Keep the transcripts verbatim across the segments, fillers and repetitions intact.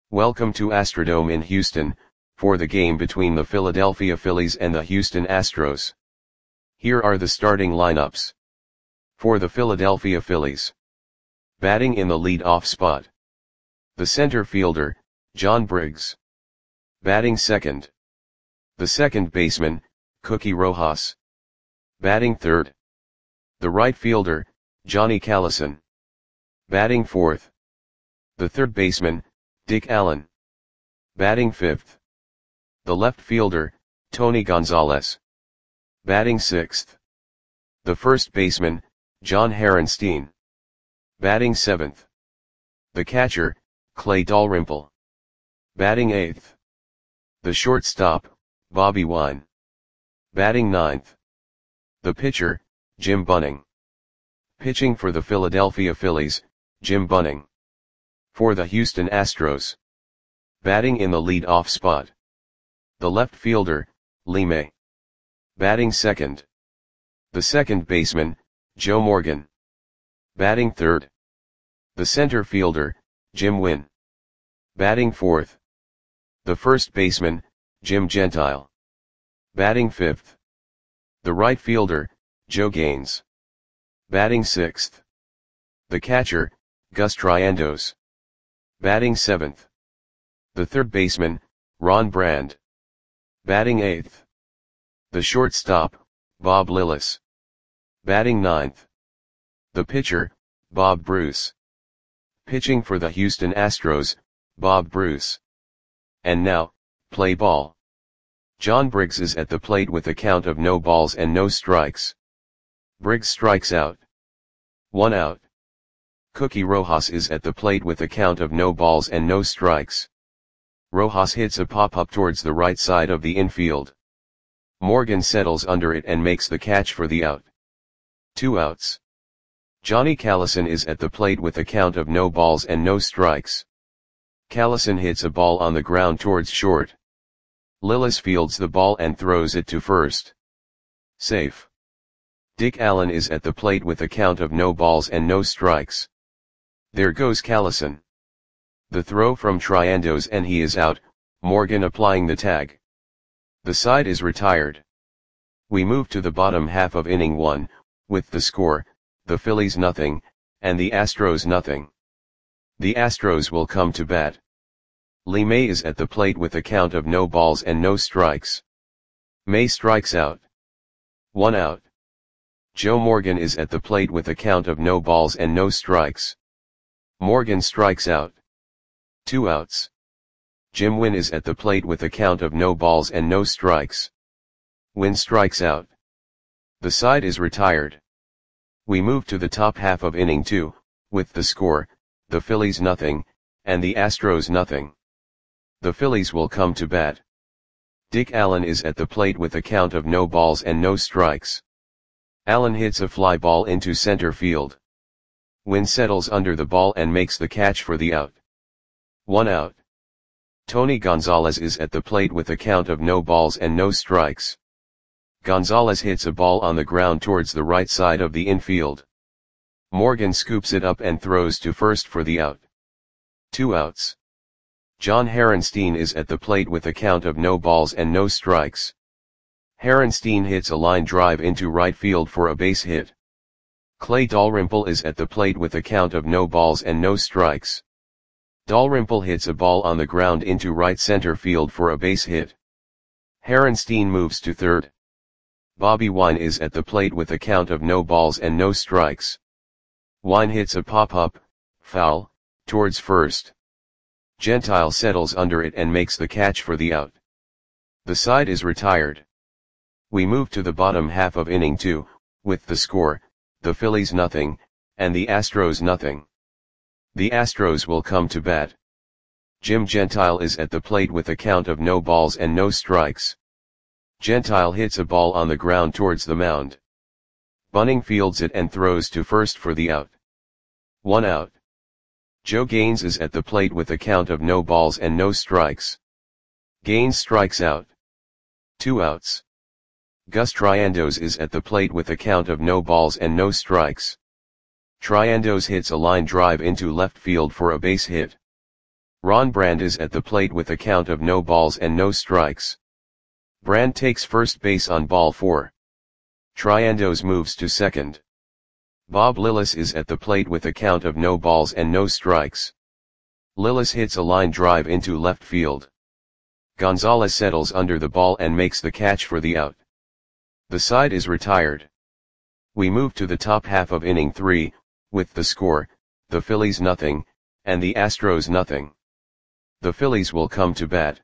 Welcome to Astrodome in Houston, for the game between the Philadelphia Phillies and the Houston Astros. Here are the starting lineups. For the Philadelphia Phillies. Batting in the lead-off spot. The center fielder, John Briggs. Batting second. The second baseman, Cookie Rojas. Batting third. The right fielder, Johnny Callison. Batting fourth. The third baseman, Dick Allen. Batting fifth. The left fielder, Tony Gonzalez. Batting sixth. The first baseman, John Harenstein. Batting seventh. The catcher, Clay Dalrymple. Batting eighth. The shortstop, Bobby Wine. Batting ninth. The pitcher, Jim Bunning. Pitching for the Philadelphia Phillies, Jim Bunning. For the Houston Astros. Batting in the lead-off spot. The left fielder, Lee May. Batting second. The second baseman, Joe Morgan. Batting third. The center fielder, Jim Wynn. Batting fourth. The first baseman, Jim Gentile. Batting fifth. The right fielder, Joe Gaines. Batting sixth. The catcher, Gus Triandos. Batting seventh. The third baseman, Ron Brand. Batting eighth. The shortstop, Bob Lillis. Batting ninth. The pitcher, Bob Bruce. Pitching for the Houston Astros, Bob Bruce. And now, play ball. John Briggs is at the plate with a count of no balls and no strikes. Briggs strikes out. One out. Cookie Rojas is at the plate with a count of no balls and no strikes. Rojas hits a pop-up towards the right side of the infield. Morgan settles under it and makes the catch for the out. Two outs. Johnny Callison is at the plate with a count of no balls and no strikes. Callison hits a ball on the ground towards short. Lillis fields the ball and throws it to first. Safe. Dick Allen is at the plate with a count of no balls and no strikes. There goes Callison. The throw from Triandos and he is out, Morgan applying the tag. The side is retired. We move to the bottom half of inning one, with the score, the Phillies nothing, and the Astros nothing. The Astros will come to bat. Lee May is at the plate with a count of no balls and no strikes. May strikes out. One out. Joe Morgan is at the plate with a count of no balls and no strikes. Morgan strikes out. Two outs. Jim Wynn is at the plate with a count of no balls and no strikes. Wynn strikes out. The side is retired. We move to the top half of inning two, with the score, the Phillies nothing, and the Astros nothing. The Phillies will come to bat. Dick Allen is at the plate with a count of no balls and no strikes. Allen hits a fly ball into center field. Wynn settles under the ball and makes the catch for the out. One out. Tony Gonzalez is at the plate with a count of no balls and no strikes. Gonzalez hits a ball on the ground towards the right side of the infield. Morgan scoops it up and throws to first for the out. Two outs. John Harenstein is at the plate with a count of no balls and no strikes. Harenstein hits a line drive into right field for a base hit. Clay Dalrymple is at the plate with a count of no balls and no strikes. Dalrymple hits a ball on the ground into right center field for a base hit. Harenstein moves to third. Bobby Wine is at the plate with a count of no balls and no strikes. Wine hits a pop-up, foul, towards first. Gentile settles under it and makes the catch for the out. The side is retired. We move to the bottom half of inning two, with the score, the Phillies nothing, and the Astros nothing. The Astros will come to bat. Jim Gentile is at the plate with a count of no balls and no strikes. Gentile hits a ball on the ground towards the mound. Bunning fields it and throws to first for the out. One out. Joe Gaines is at the plate with a count of no balls and no strikes. Gaines strikes out. Two outs. Gus Triandos is at the plate with a count of no balls and no strikes. Triandos hits a line drive into left field for a base hit. Ron Brand is at the plate with a count of no balls and no strikes. Brand takes first base on ball four. Triandos moves to second. Bob Lillis is at the plate with a count of no balls and no strikes. Lillis hits a line drive into left field. Gonzalez settles under the ball and makes the catch for the out. The side is retired. We move to the top half of inning three, with the score, the Phillies nothing, and the Astros nothing. The Phillies will come to bat.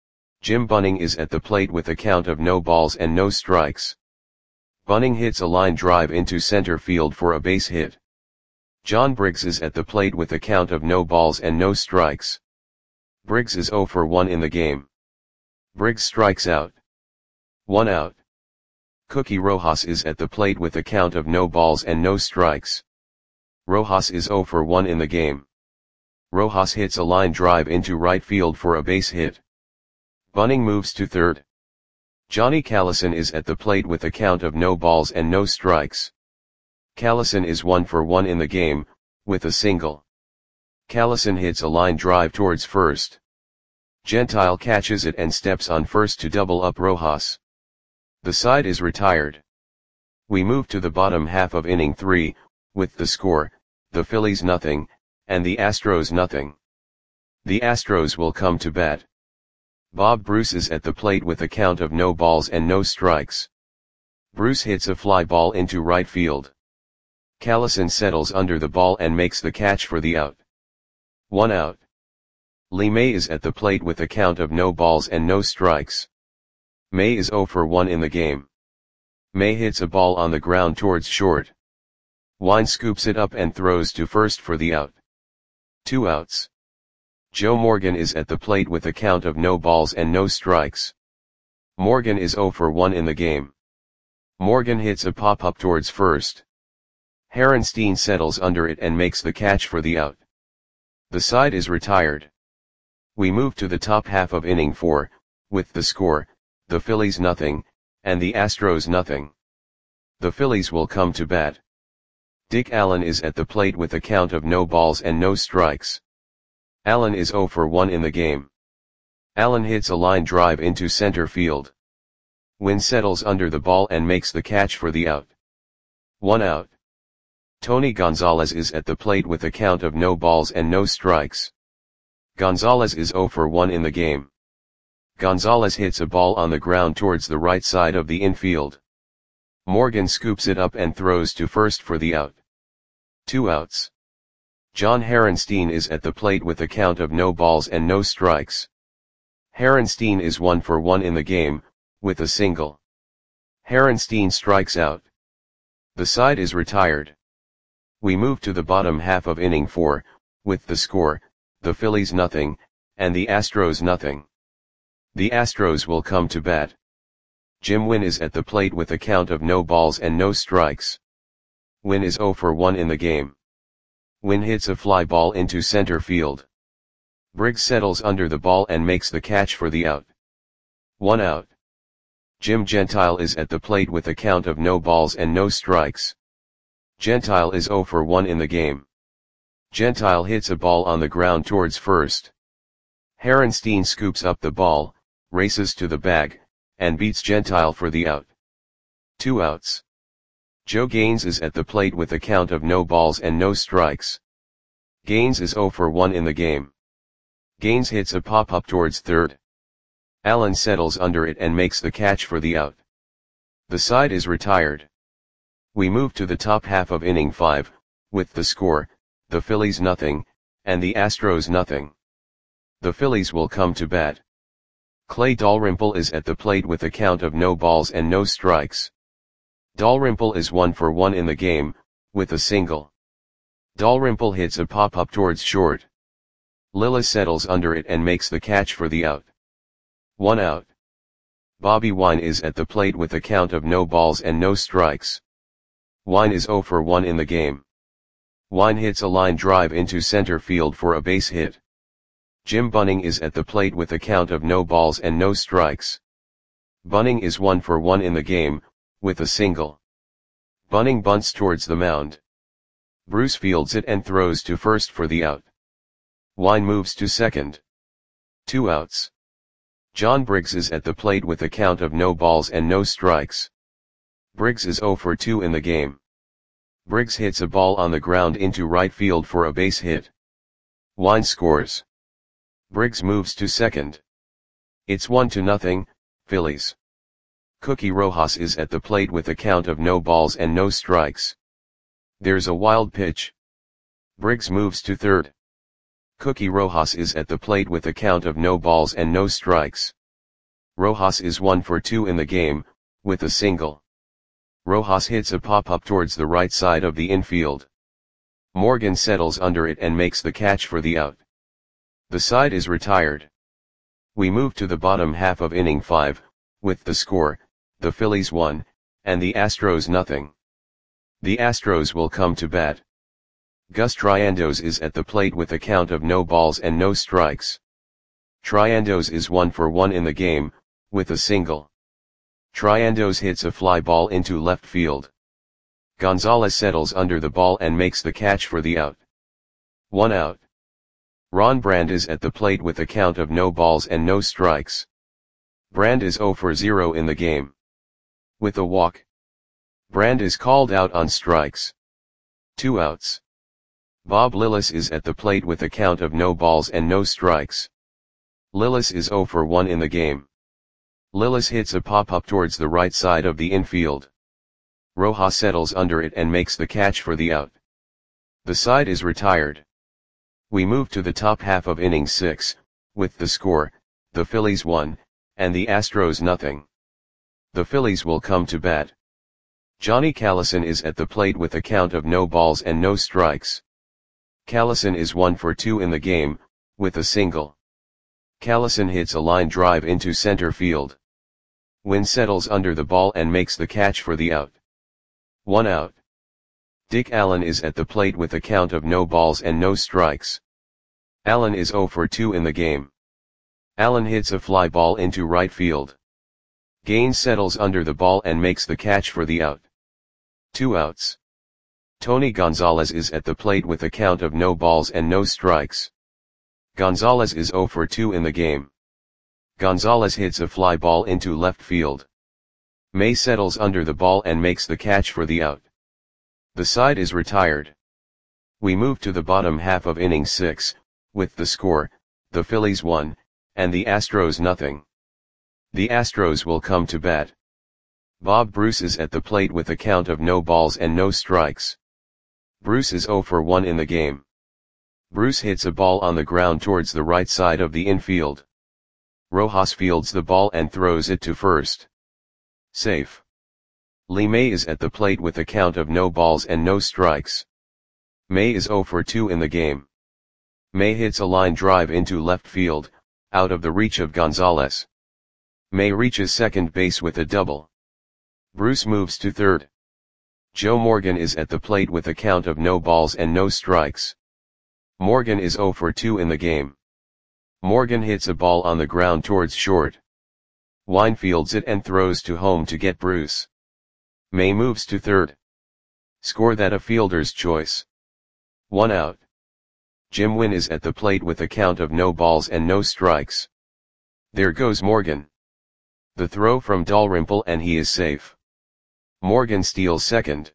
Jim Bunning is at the plate with a count of no balls and no strikes. Bunning hits a line drive into center field for a base hit. John Briggs is at the plate with a count of no balls and no strikes. Briggs is oh for one in the game. Briggs strikes out. One out. Cookie Rojas is at the plate with a count of no balls and no strikes. Rojas is oh for one in the game. Rojas hits a line drive into right field for a base hit. Bunning moves to third. Johnny Callison is at the plate with a count of no balls and no strikes. Callison is one for one in the game, with a single. Callison hits a line drive towards first. Gentile catches it and steps on first to double up Rojas. The side is retired. We move to the bottom half of inning three, with the score, the Phillies nothing, and the Astros nothing. The Astros will come to bat. Bob Bruce is at the plate with a count of no balls and no strikes. Bruce hits a fly ball into right field. Callison settles under the ball and makes the catch for the out. One out. Lee May is at the plate with a count of no balls and no strikes. May is oh for one in the game. May hits a ball on the ground towards short. Wine scoops it up and throws to first for the out. Two outs. Joe Morgan is at the plate with a count of no balls and no strikes. Morgan is oh for one in the game. Morgan hits a pop-up towards first. Herenstein settles under it and makes the catch for the out. The side is retired. We move to the top half of inning four, with the score, the Phillies nothing, and the Astros nothing. The Phillies will come to bat. Dick Allen is at the plate with a count of no balls and no strikes. Allen is oh for one in the game. Allen hits a line drive into center field. Wynn settles under the ball and makes the catch for the out. One out. Tony Gonzalez is at the plate with a count of no balls and no strikes. Gonzalez is oh for one in the game. Gonzalez hits a ball on the ground towards the right side of the infield. Morgan scoops it up and throws to first for the out. Two outs. John Herenstein is at the plate with a count of no balls and no strikes. Herenstein is one for one in the game, with a single. Herenstein strikes out. The side is retired. We move to the bottom half of inning four, with the score, the Phillies nothing, and the Astros nothing. The Astros will come to bat. Jim Wynn is at the plate with a count of no balls and no strikes. Wynn is oh for one in the game. Wynn hits a fly ball into center field. Briggs settles under the ball and makes the catch for the out. One out. Jim Gentile is at the plate with a count of no balls and no strikes. Gentile is oh for one in the game. Gentile hits a ball on the ground towards first. Herenstein scoops up the ball, races to the bag, and beats Gentile for the out. Two outs. Joe Gaines is at the plate with a count of no balls and no strikes. Gaines is oh for one in the game. Gaines hits a pop-up towards third. Allen settles under it and makes the catch for the out. The side is retired. We move to the top half of inning five, with the score, the Phillies nothing, and the Astros nothing. The Phillies will come to bat. Clay Dalrymple is at the plate with a count of no balls and no strikes. Dalrymple is one for one in the game, with a single. Dalrymple hits a pop-up towards short. Lillis settles under it and makes the catch for the out. One out. Bobby Wine is at the plate with a count of no balls and no strikes. Wine is oh for one in the game. Wine hits a line drive into center field for a base hit. Jim Bunning is at the plate with a count of no balls and no strikes. Bunning is one for one in the game, with a single. Bunning bunts towards the mound. Bruce fields it and throws to first for the out. Wine moves to second. Two outs. John Briggs is at the plate with a count of no balls and no strikes. Briggs is oh for two in the game. Briggs hits a ball on the ground into right field for a base hit. Wine scores. Briggs moves to second. It's one to nothing, Phillies. Cookie Rojas is at the plate with a count of no balls and no strikes. There's a wild pitch. Briggs moves to third. Cookie Rojas is at the plate with a count of no balls and no strikes. Rojas is one for two in the game, with a single. Rojas hits a pop-up towards the right side of the infield. Morgan settles under it and makes the catch for the out. The side is retired. We move to the bottom half of inning five, with the score, the Phillies one, and the Astros nothing. The Astros will come to bat. Gus Triandos is at the plate with a count of no balls and no strikes. Triandos is one for one in the game, with a single. Triandos hits a fly ball into left field. Gonzalez settles under the ball and makes the catch for the out. One out. Ron Brand is at the plate with a count of no balls and no strikes. Brand is oh for zero in the game. With a walk. Brand is called out on strikes. Two outs. Bob Lillis is at the plate with a count of no balls and no strikes. Lillis is oh for one in the game. Lillis hits a pop-up towards the right side of the infield. Rojas settles under it and makes the catch for the out. The side is retired. We move to the top half of inning six, with the score, the Phillies one, and the Astros nothing. The Phillies will come to bat. Johnny Callison is at the plate with a count of no balls and no strikes. Callison is one for two in the game, with a single. Callison hits a line drive into center field. Wynn settles under the ball and makes the catch for the out. One out. Dick Allen is at the plate with a count of no balls and no strikes. Allen is oh for two in the game. Allen hits a fly ball into right field. Gaines settles under the ball and makes the catch for the out. Two outs. Tony Gonzalez is at the plate with a count of no balls and no strikes. Gonzalez is oh for two in the game. Gonzalez hits a fly ball into left field. May settles under the ball and makes the catch for the out. The side is retired. We move to the bottom half of inning six, with the score, the Phillies one, and the Astros nothing. The Astros will come to bat. Bob Bruce is at the plate with a count of no balls and no strikes. Bruce is oh for one in the game. Bruce hits a ball on the ground towards the right side of the infield. Rojas fields the ball and throws it to first. Safe. Lee May is at the plate with a count of no balls and no strikes. May is oh for two in the game. May hits a line drive into left field, out of the reach of Gonzalez. May reaches second base with a double. Bruce moves to third. Joe Morgan is at the plate with a count of no balls and no strikes. Morgan is oh for two in the game. Morgan hits a ball on the ground towards short. Wine fields it and throws to home to get Bruce. May moves to third. Score that a fielder's choice. One out. Jim Wynn is at the plate with a count of no balls and no strikes. There goes Morgan. The throw from Dalrymple and he is safe. Morgan steals second.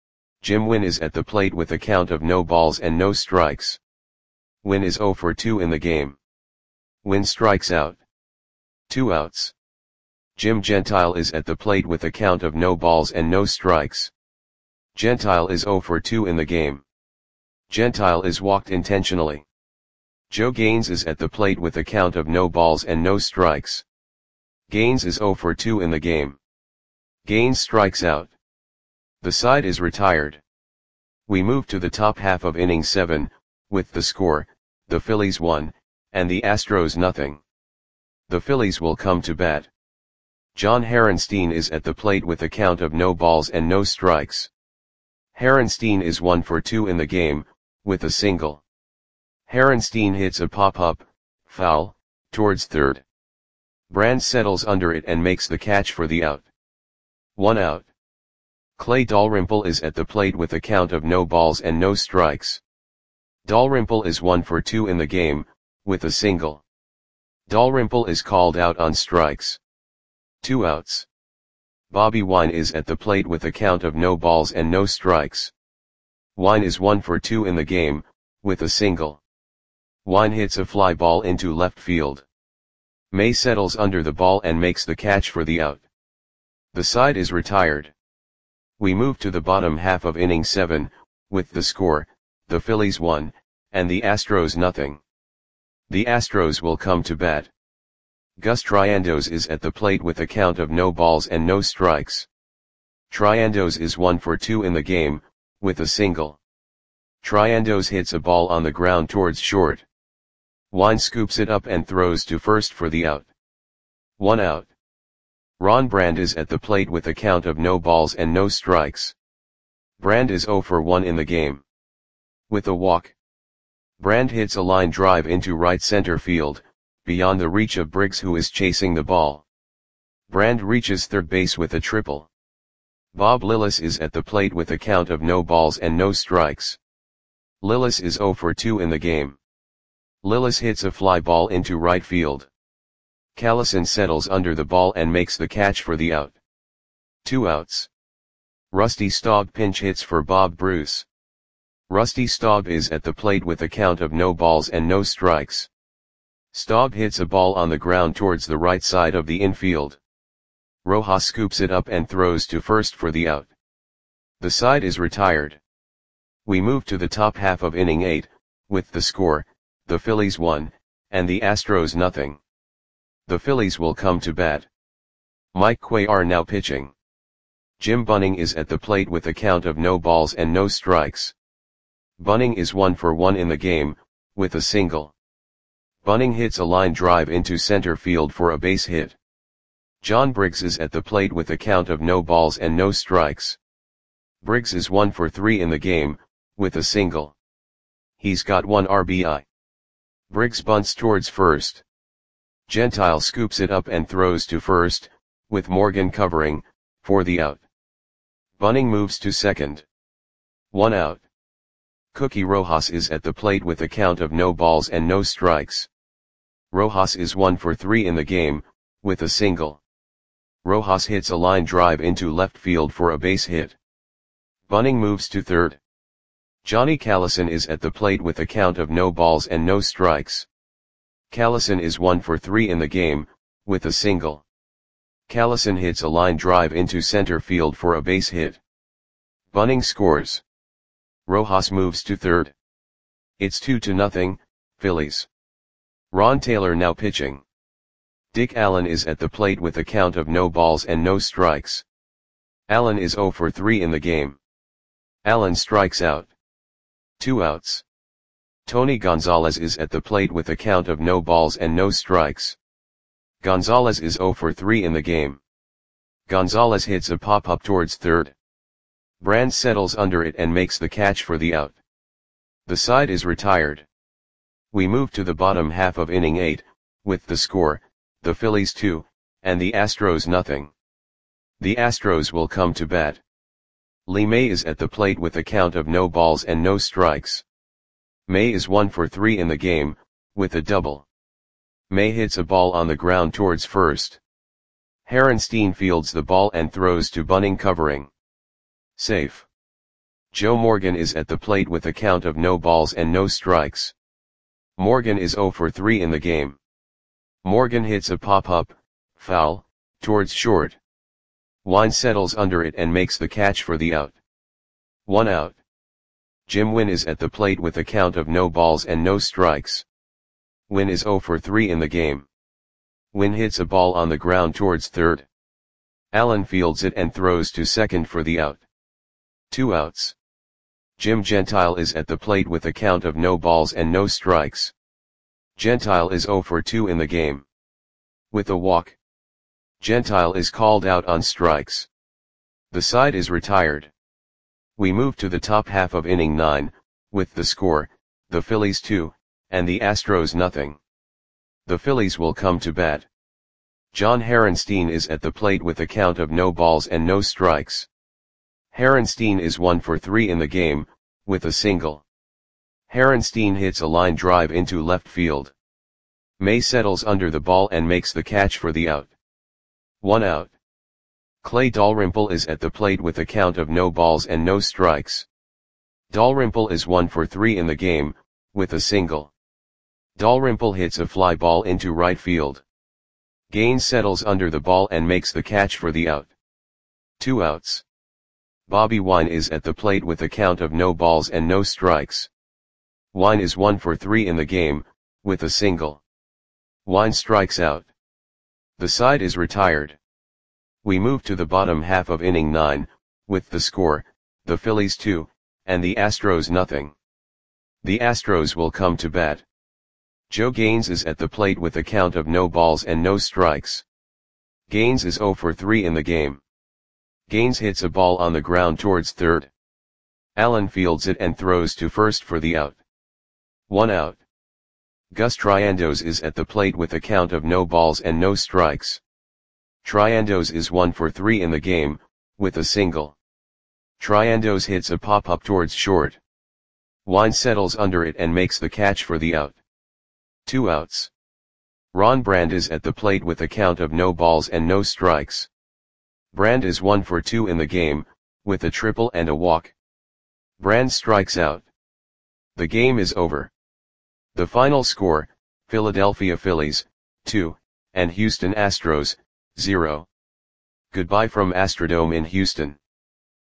Jim Wynn is at the plate with a count of no balls and no strikes. Wynn is oh for two in the game. Wynn strikes out. Two outs. Jim Gentile is at the plate with a count of no balls and no strikes. Gentile is oh for two in the game. Gentile is walked intentionally. Joe Gaines is at the plate with a count of no balls and no strikes. Gaines is oh for two in the game. Gaines strikes out. The side is retired. We move to the top half of inning seven, with the score, the Phillies one, and the Astros nothing. The Phillies will come to bat. John Harenstein is at the plate with a count of no balls and no strikes. Harenstein is one for two in the game, with a single. Harenstein hits a pop-up, foul, towards third. Brand settles under it and makes the catch for the out. One out. Clay Dalrymple is at the plate with a count of no balls and no strikes. Dalrymple is one for two in the game, with a single. Dalrymple is called out on strikes. Two outs. Bobby Wine is at the plate with a count of no balls and no strikes. Wine is one for two in the game, with a single. Wine hits a fly ball into left field. May settles under the ball and makes the catch for the out. The side is retired. We move to the bottom half of inning seven, with the score, the Phillies one, and the Astros nothing. The Astros will come to bat. Gus Triandos is at the plate with a count of no balls and no strikes. Triandos is one for two in the game, with a single. Triandos hits a ball on the ground towards short. Wine scoops it up and throws to first for the out. One out. Ron Brand is at the plate with a count of no balls and no strikes. Brand is zero for one in the game. With a walk. Brand hits a line drive into right center field, beyond the reach of Briggs, who is chasing the ball. Brand reaches third base with a triple. Bob Lillis is at the plate with a count of no balls and no strikes. Lillis is zero for two in the game. Lillis hits a fly ball into right field. Callison settles under the ball and makes the catch for the out. Two outs. Rusty Staub pinch hits for Bob Bruce. Rusty Staub is at the plate with a count of no balls and no strikes. Staub hits a ball on the ground towards the right side of the infield. Rojas scoops it up and throws to first for the out. The side is retired. We move to the top half of inning eight, with the score, the Phillies one, and the Astros nothing. The Phillies will come to bat. Mike Cuellar now pitching. Jim Bunning is at the plate with a count of no balls and no strikes. Bunning is one for one in the game, with a single. Bunning hits a line drive into center field for a base hit. John Briggs is at the plate with a count of no balls and no strikes. Briggs is one for three in the game, with a single. He's got one R B I. Briggs bunts towards first. Gentile scoops it up and throws to first, with Morgan covering, for the out. Bunning moves to second. One out. Cookie Rojas is at the plate with a count of no balls and no strikes. Rojas is one for three in the game, with a single. Rojas hits a line drive into left field for a base hit. Bunning moves to third. Johnny Callison is at the plate with a count of no balls and no strikes. Callison is one for three in the game, with a single. Callison hits a line drive into center field for a base hit. Bunning scores. Rojas moves to third. It's two to nothing, Phillies. Ron Taylor now pitching. Dick Allen is at the plate with a count of no balls and no strikes. Allen is zero for three in the game. Allen strikes out. Two outs. Tony Gonzalez is at the plate with a count of no balls and no strikes. Gonzalez is zero for three in the game. Gonzalez hits a pop-up towards third. Brand settles under it and makes the catch for the out. The side is retired. We move to the bottom half of inning eight, with the score, the Phillies two, and the Astros nothing. The Astros will come to bat. Lee May is at the plate with a count of no balls and no strikes. May is one for three in the game, with a double. May hits a ball on the ground towards first. Herenstein fields the ball and throws to Bunning covering. Safe. Joe Morgan is at the plate with a count of no balls and no strikes. Morgan is zero for three in the game. Morgan hits a pop-up, foul, towards short. Wine settles under it and makes the catch for the out. One out. Jim Wynn is at the plate with a count of no balls and no strikes. Wynn is zero for three in the game. Wynn hits a ball on the ground towards third. Allen fields it and throws to second for the out. Two outs. Jim Gentile is at the plate with a count of no balls and no strikes. Gentile is zero for two in the game. With a walk. Gentile is called out on strikes. The side is retired. We move to the top half of inning nine, with the score, the Phillies two, and the Astros nothing. The Phillies will come to bat. John Herenstein is at the plate with a count of no balls and no strikes. Herenstein is one for three in the game, with a single. Harenstein hits a line drive into left field. May settles under the ball and makes the catch for the out. One out. Clay Dalrymple is at the plate with a count of no balls and no strikes. Dalrymple is one for three in the game, with a single. Dalrymple hits a fly ball into right field. Gaines settles under the ball and makes the catch for the out. Two outs. Bobby Wine is at the plate with a count of no balls and no strikes. Wine is one for three in the game, with a single. Wine strikes out. The side is retired. We move to the bottom half of inning nine, with the score, the Phillies two, and the Astros nothing. The Astros will come to bat. Joe Gaines is at the plate with a count of no balls and no strikes. Gaines is zero for three in the game. Gaines hits a ball on the ground towards third. Allen fields it and throws to first for the out. One out. Gus Triandos is at the plate with a count of no balls and no strikes. Triandos is one for three in the game, with a single. Triandos hits a pop-up towards short. Wine settles under it and makes the catch for the out. Two outs. Ron Brand is at the plate with a count of no balls and no strikes. Brand is one for two in the game, with a triple and a walk. Brand strikes out. The game is over. The final score, Philadelphia Phillies, two, and Houston Astros, zero. Goodbye from Astrodome in Houston.